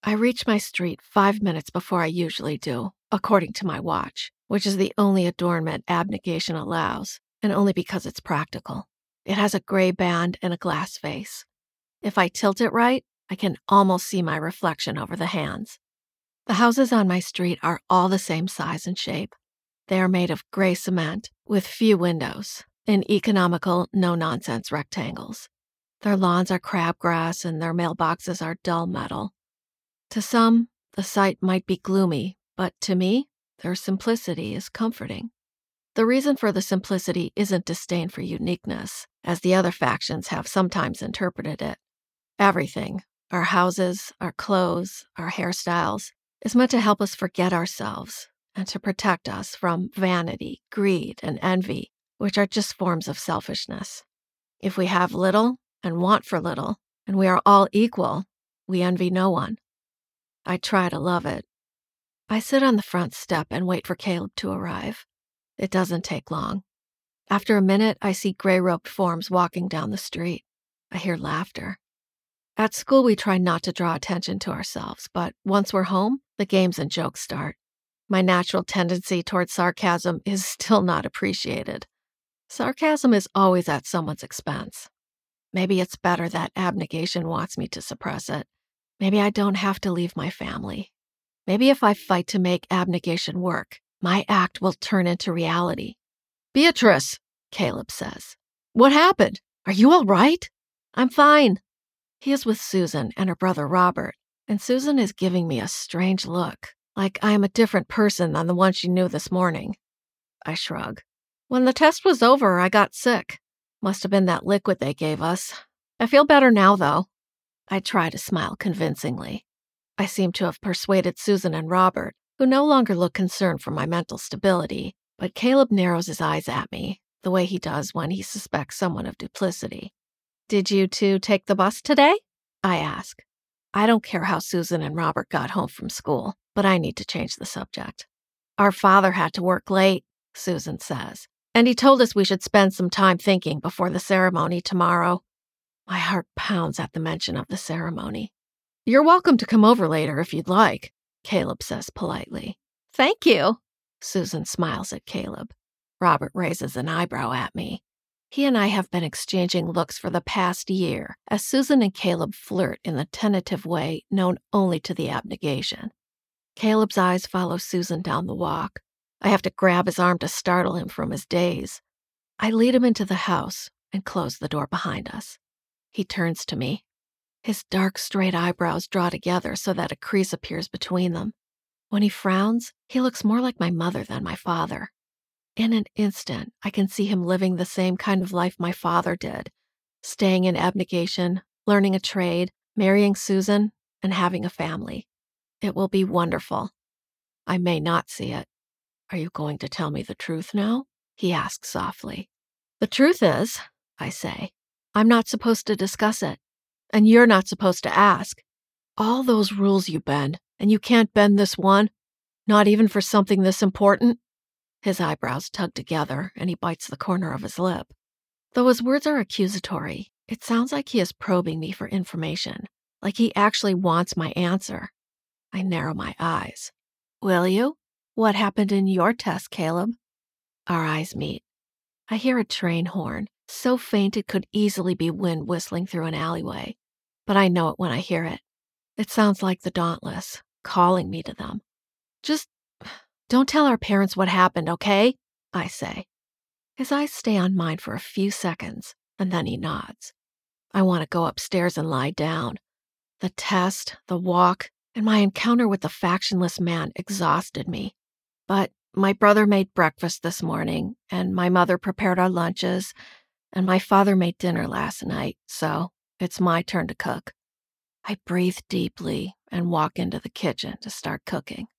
I reach my street 5 minutes before I usually do, according to my watch, which is the only adornment abnegation allows, and only because it's practical. It has a gray band and a glass face. If I tilt it right, I can almost see my reflection over the hands. The houses on my street are all the same size and shape. They are made of gray cement with few windows, in economical, no-nonsense rectangles. Their lawns are crabgrass and their mailboxes are dull metal. To some, the sight might be gloomy, but to me, their simplicity is comforting. The reason for the simplicity isn't disdain for uniqueness, as the other factions have sometimes interpreted it. Everything, our houses, our clothes, our hairstyles, is meant to help us forget ourselves and to protect us from vanity, greed, and envy, which are just forms of selfishness. If we have little and want for little, and we are all equal, we envy no one. I try to love it. I sit on the front step and wait for Caleb to arrive. It doesn't take long. After a minute, I see gray-robed forms walking down the street. I hear laughter. At school, we try not to draw attention to ourselves, but once we're home, the games and jokes start. My natural tendency towards sarcasm is still not appreciated. Sarcasm is always at someone's expense. Maybe it's better that abnegation wants me to suppress it. Maybe I don't have to leave my family. Maybe if I fight to make abnegation work, my act will turn into reality. "Beatrice," Caleb says. "What happened? Are you all right?" "I'm fine." He is with Susan and her brother Robert, and Susan is giving me a strange look, like I am a different person than the one she knew this morning. I shrug. "When the test was over, I got sick. Must have been that liquid they gave us. I feel better now, though." I try to smile convincingly. I seem to have persuaded Susan and Robert, who no longer look concerned for my mental stability, but Caleb narrows his eyes at me, the way he does when he suspects someone of duplicity. "Did you two take the bus today?" I ask. I don't care how Susan and Robert got home from school, but I need to change the subject. "Our father had to work late," Susan says, "and he told us we should spend some time thinking before the ceremony tomorrow." My heart pounds at the mention of the ceremony. "You're welcome to come over later if you'd like," Caleb says politely. "Thank you." Susan smiles at Caleb. Robert raises an eyebrow at me. He and I have been exchanging looks for the past year as Susan and Caleb flirt in the tentative way known only to the abnegation. Caleb's eyes follow Susan down the walk. I have to grab his arm to startle him from his daze. I lead him into the house and close the door behind us. He turns to me. His dark, straight eyebrows draw together so that a crease appears between them. When he frowns, he looks more like my mother than my father. In an instant, I can see him living the same kind of life my father did, staying in abnegation, learning a trade, marrying Susan, and having a family. It will be wonderful. I may not see it. "Are you going to tell me the truth now?" he asks softly. "The truth is," I say, "I'm not supposed to discuss it. And you're not supposed to ask. All those rules you bend, and you can't bend this one? Not even for something this important?" His eyebrows tug together, and he bites the corner of his lip. Though his words are accusatory, it sounds like he is probing me for information, like he actually wants my answer. I narrow my eyes. "Will you? What happened in your test, Caleb?" Our eyes meet. I hear a train horn, so faint it could easily be wind whistling through an alleyway, but I know it when I hear it. It sounds like the Dauntless, calling me to them. "Just don't tell our parents what happened, okay?" I say. His eyes stay on mine for a few seconds, and then he nods. I want to go upstairs and lie down. The test, the walk, and my encounter with the factionless man exhausted me. But my brother made breakfast this morning, and my mother prepared our lunches, and my father made dinner last night, so it's my turn to cook. I breathe deeply and walk into the kitchen to start cooking.